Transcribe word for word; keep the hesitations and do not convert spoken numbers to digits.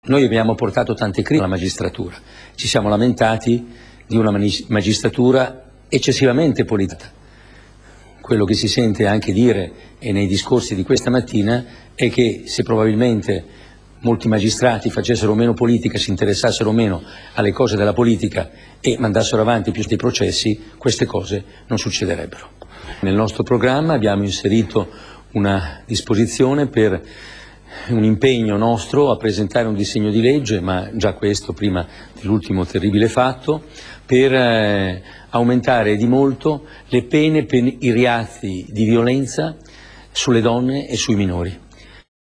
Noi abbiamo portato tante critiche alla magistratura, ci siamo lamentati di una magistratura eccessivamente politica. Quello che si sente anche dire, e nei discorsi di questa mattina, è che se probabilmente molti magistrati facessero meno politica, si interessassero meno alle cose della politica e mandassero avanti più dei processi, queste cose non succederebbero. Nel nostro programma abbiamo inserito una disposizione per un impegno nostro a presentare un disegno di legge, ma già questo prima dell'ultimo terribile fatto, per eh, aumentare di molto le pene per i reati di violenza sulle donne e sui minori.